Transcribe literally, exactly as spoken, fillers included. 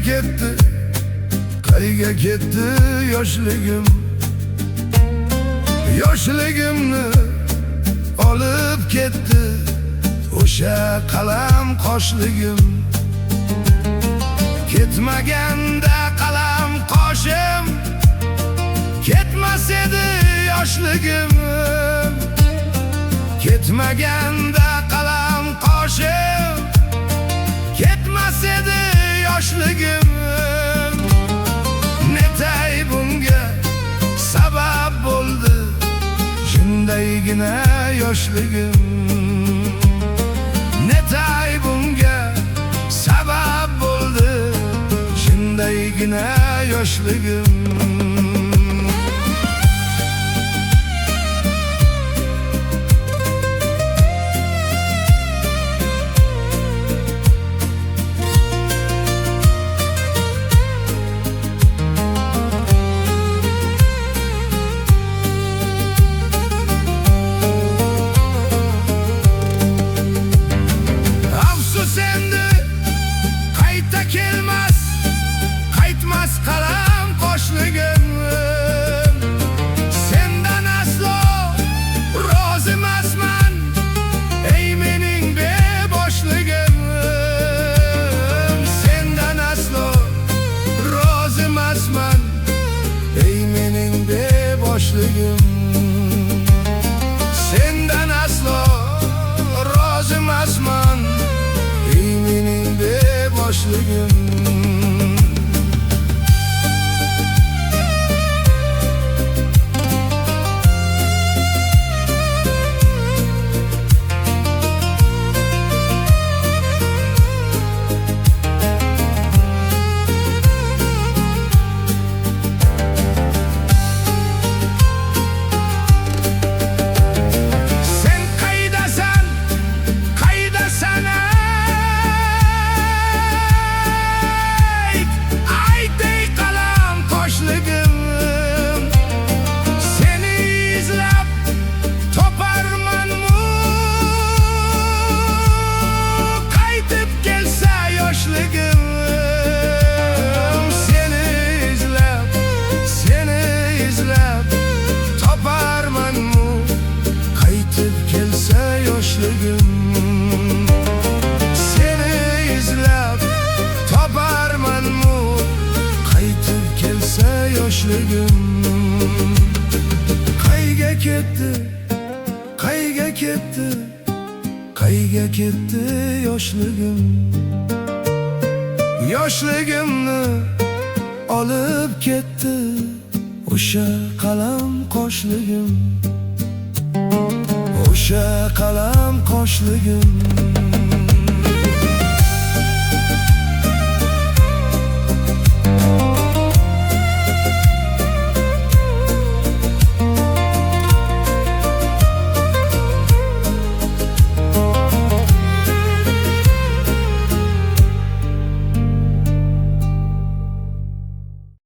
ketdi, qayga ketdi yoshligim? Yoshligimni olib ketdi o'sha qalam qoshligim. Ketmaganda qalam qoshim, ketmas edi yoshligim. Ketmaganda qalam qoshim, ketmas edi yoshligim. Netay bunga sabab bo'ldi shundaygina yoshligim. Netay bunga sabab bo'ldi shundaygina yoshligim. Kelmas, qaytmas qalam qoshligim. Sendan aslo rozi emasman, ey mening beboshligim. Sendan aslo rozi emasman, ey mening beboshligim. Sendan aslo rozi emasman, ey mening beboshligim. Seni izlab toparmanmu, qaytib kelsa yoshligim. Qayga ketdi, qayga ketdi, qayga ketdi yoshligim? Yoshligimni olib ketdi o'sha qalam qoshligim. O'sha qalam qoshligim.